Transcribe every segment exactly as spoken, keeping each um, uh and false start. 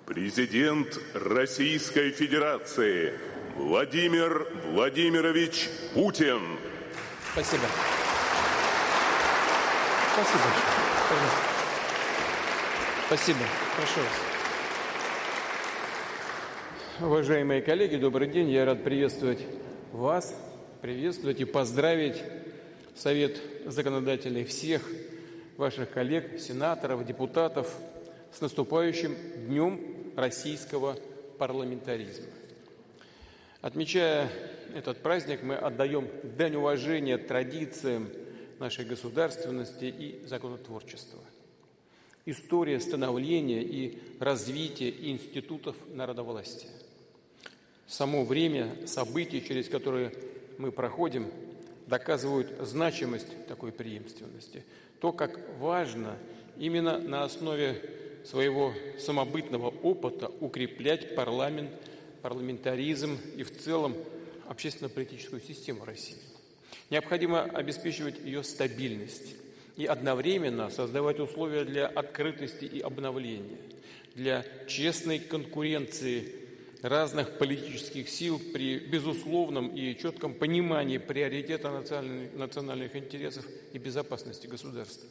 Президент Российской Федерации Владимир Владимирович Путин. Спасибо. Спасибо. Пожалуйста. Спасибо. Прошу вас. Уважаемые коллеги, добрый день. Я рад приветствовать вас, приветствовать и поздравить Совет законодателей всех ваших коллег, сенаторов, депутатов с наступающим Днем российского парламентаризма. Отмечая этот праздник, мы отдаем дань уважения традициям нашей государственности и законотворчества. История становления и развития институтов народовластия. Само время событий, через которые мы проходим, доказывают значимость такой преемственности. То, как важно именно на основе своего самобытного опыта укреплять парламент, парламентаризм и в целом общественно-политическую систему России. Необходимо обеспечивать ее стабильность и одновременно создавать условия для открытости и обновления, для честной конкуренции разных политических сил при безусловном и четком понимании приоритета национальных, национальных интересов и безопасности государства.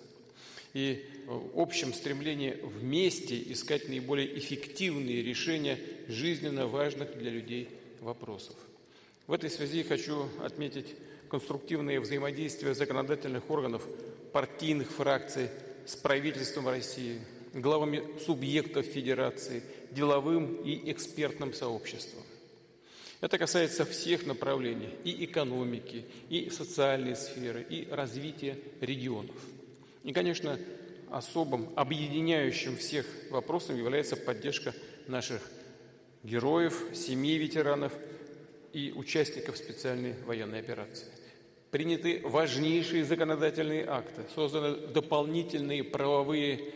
И в общем стремлении вместе искать наиболее эффективные решения жизненно важных для людей вопросов. В этой связи хочу отметить конструктивное взаимодействие законодательных органов, партийных фракций с правительством России, главами субъектов Федерации, деловым и экспертным сообществом. Это касается всех направлений и экономики, и социальной сферы, и развития регионов. И, конечно, особым объединяющим всех вопросом является поддержка наших героев, семей ветеранов и участников специальной военной операции. Приняты важнейшие законодательные акты, созданы дополнительные правовые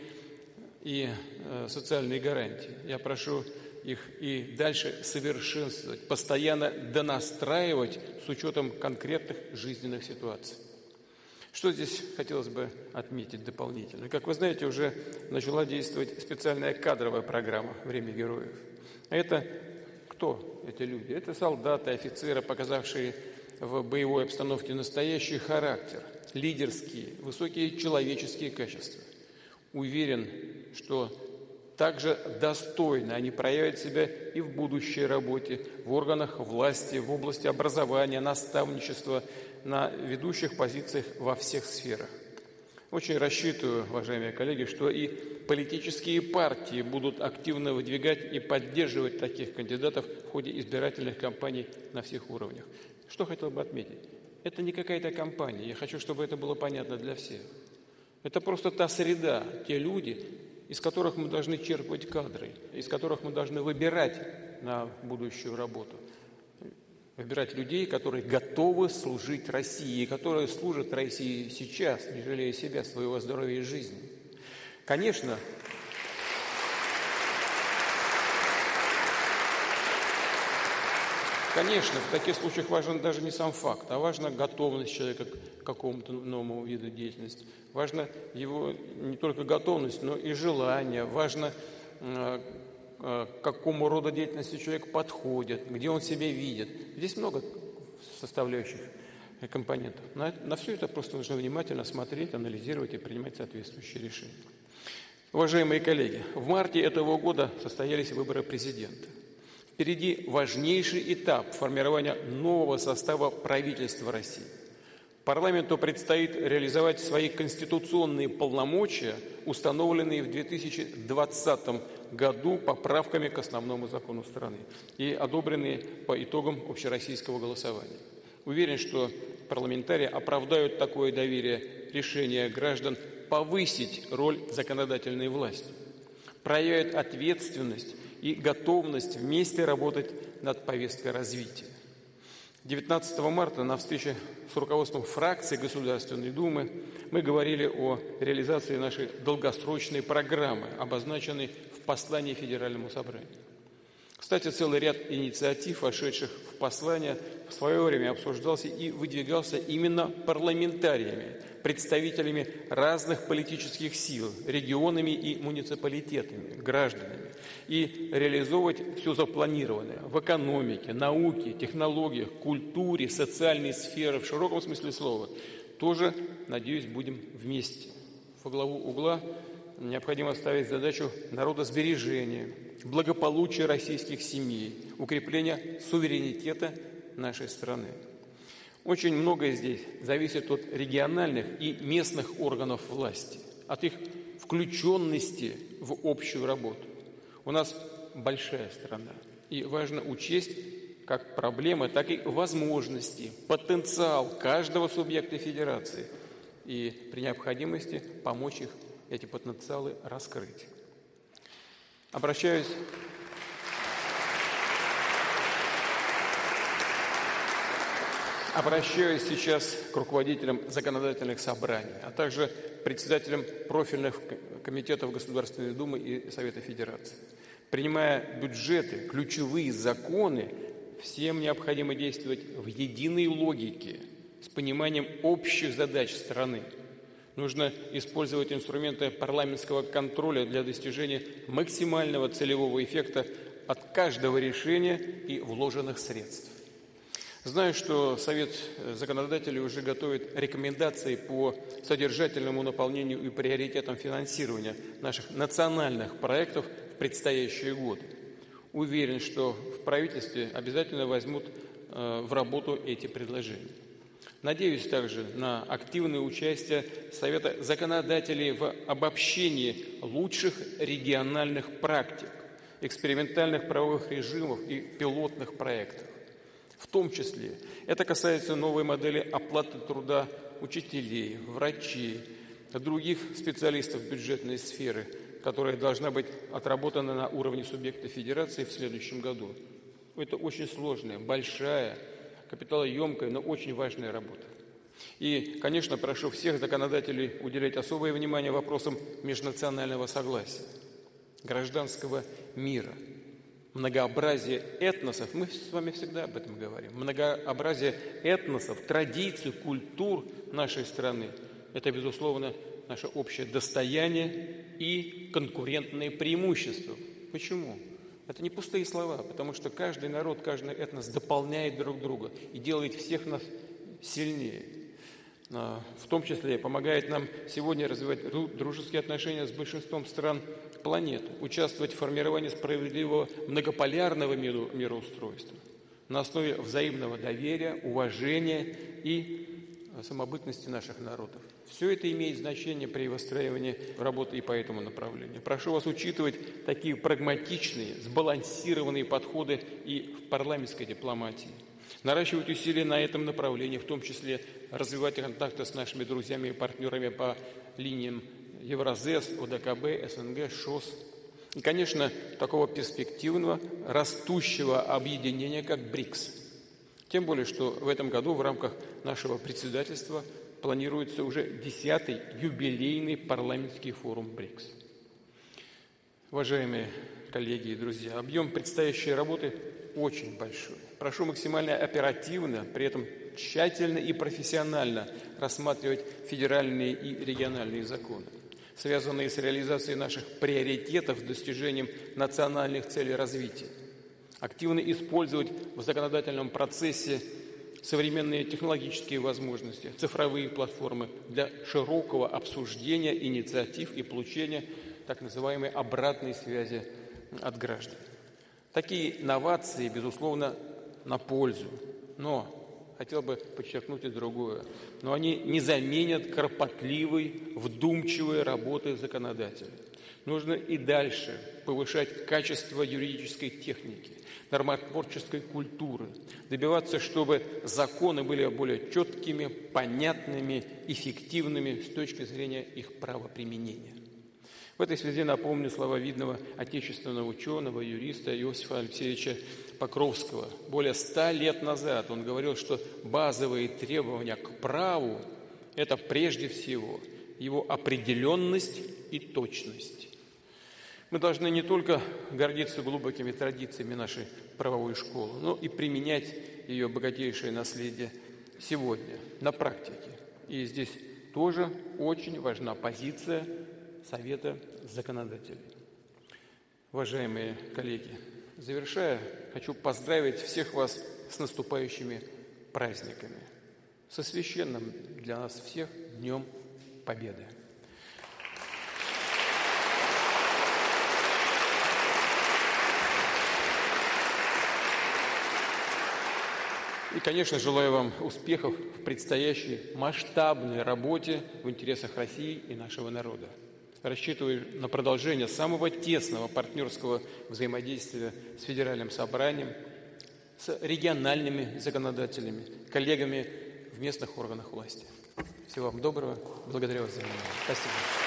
и э, социальные гарантии. Я прошу их и дальше совершенствовать, постоянно донастраивать с учетом конкретных жизненных ситуаций. Что здесь хотелось бы отметить дополнительно? Как вы знаете, уже начала действовать специальная кадровая программа «Время героев». А это кто эти люди? Это солдаты, офицеры, показавшие в боевой обстановке настоящий характер, лидерские, высокие человеческие качества. Уверен, что также достойно они проявят себя и в будущей работе в органах власти, в области образования, наставничества, на ведущих позициях во всех сферах. Очень рассчитываю, уважаемые коллеги, что и политические партии будут активно выдвигать и поддерживать таких кандидатов в ходе избирательных кампаний на всех уровнях. Что хотел бы отметить? Это не какая-то кампания. Я хочу, чтобы это было понятно для всех. Это просто та среда, те люди, из которых мы должны черпать кадры, из которых мы должны выбирать на будущую работу. Выбирать людей, которые готовы служить России, которые служат России сейчас, не жалея себя, своего здоровья и жизни. Конечно, конечно, в таких случаях важен даже не сам факт, а важна готовность человека к какому-то новому виду деятельности. Важна его не только готовность, но и желание. Важно, к какому роду деятельности человек подходит, где он себя видит. Здесь много составляющих компонентов. На, на все это просто нужно внимательно смотреть, анализировать и принимать соответствующие решения. Уважаемые коллеги, в марте этого года состоялись выборы президента. Впереди важнейший этап формирования нового состава правительства России. Парламенту предстоит реализовать свои конституционные полномочия, установленные в две тысячи двадцатом году поправками к основному закону страны и одобренные по итогам общероссийского голосования. Уверен, что парламентарии оправдают такое доверие решения граждан повысить роль законодательной власти, проявят ответственность и готовность вместе работать над повесткой развития. девятнадцатого марта на встрече с руководством фракции Государственной Думы мы говорили о реализации нашей долгосрочной программы, обозначенной в послании Федеральному собранию. Кстати, целый ряд инициатив, вошедших в послание, в свое время обсуждался и выдвигался именно парламентариями, представителями разных политических сил, регионами и муниципалитетами, гражданами, и реализовывать все запланированное в экономике, науке, технологиях, культуре, социальной сфере, в широком смысле слова, тоже, надеюсь, будем вместе. Во главу угла необходимо ставить задачу народосбережения, благополучия российских семей, укрепления суверенитета нашей страны. Очень многое здесь зависит от региональных и местных органов власти, от их включенности в общую работу. У нас большая страна, и важно учесть как проблемы, так и возможности, потенциал каждого субъекта федерации и при необходимости помочь их эти потенциалы раскрыть. Обращаюсь Обращаюсь сейчас к руководителям законодательных собраний, а также председателям профильных комитетов Государственной Думы и Совета Федерации. Принимая бюджеты, ключевые законы, всем необходимо действовать в единой логике, с пониманием общих задач страны. Нужно использовать инструменты парламентского контроля для достижения максимального целевого эффекта от каждого решения и вложенных средств. Знаю, что Совет законодателей уже готовит рекомендации по содержательному наполнению и приоритетам финансирования наших национальных проектов в предстоящие годы. Уверен, что в правительстве обязательно возьмут э, в работу эти предложения. Надеюсь также на активное участие Совета законодателей в обобщении лучших региональных практик, экспериментальных правовых режимов и пилотных проектов. В том числе это касается новой модели оплаты труда учителей, врачей, других специалистов бюджетной сферы, которая должна быть отработана на уровне субъекта федерации в следующем году. Это очень сложная, большая, капиталоемкая, но очень важная работа. И, конечно, прошу всех законодателей уделять особое внимание вопросам межнационального согласия, гражданского мира, многообразие этносов, мы с вами всегда об этом говорим, многообразие этносов, традиций, культур нашей страны – это, безусловно, наше общее достояние и конкурентные преимущества. Почему? Это не пустые слова, потому что каждый народ, каждый этнос дополняет друг друга и делает всех нас сильнее. В том числе помогает нам сегодня развивать дружеские отношения с большинством стран планеты, участвовать в формировании справедливого многополярного миру, мироустройства на основе взаимного доверия, уважения и самобытности наших народов. Все это имеет значение при выстраивании работы и по этому направлению. Прошу вас учитывать такие прагматичные, сбалансированные подходы и в парламентской дипломатии. Наращивать усилия на этом направлении, в том числе развивать контакты с нашими друзьями и партнерами по линиям Евразес, ОДКБ, СНГ, ШОС. И, конечно, такого перспективного, растущего объединения, как БРИКС. Тем более, что в этом году в рамках нашего председательства планируется уже десятый юбилейный парламентский форум БРИКС. Уважаемые коллеги и друзья, объем предстоящей работы очень большой. Прошу максимально оперативно, при этом тщательно и профессионально рассматривать федеральные и региональные законы, связанные с реализацией наших приоритетов с достижением национальных целей развития. Активно использовать в законодательном процессе современные технологические возможности, цифровые платформы для широкого обсуждения инициатив и получения так называемой обратной связи от граждан. Такие новации, безусловно, на пользу, но хотел бы подчеркнуть и другое, но они не заменят кропотливой, вдумчивой работы законодателя. Нужно и дальше повышать качество юридической техники, нормотворческой культуры, добиваться, чтобы законы были более четкими, понятными, эффективными с точки зрения их правоприменения. В этой связи напомню слова видного отечественного ученого, юриста Иосифа Алексеевича Покровского. Более ста лет назад он говорил, что базовые требования к праву – это прежде всего его определенность и точность. Мы должны не только гордиться глубокими традициями нашей правовой школы, но и применять ее богатейшее наследие сегодня, на практике. И здесь тоже очень важна позиция Совета законодателей. Уважаемые коллеги, завершая, хочу поздравить всех вас с наступающими праздниками, со священным для нас всех Днем Победы. И, конечно, желаю вам успехов в предстоящей масштабной работе в интересах России и нашего народа. Рассчитываю на продолжение самого тесного партнерского взаимодействия с Федеральным собранием, с региональными законодателями, коллегами в местных органах власти. Всего вам доброго. Благодарю вас за внимание. Спасибо.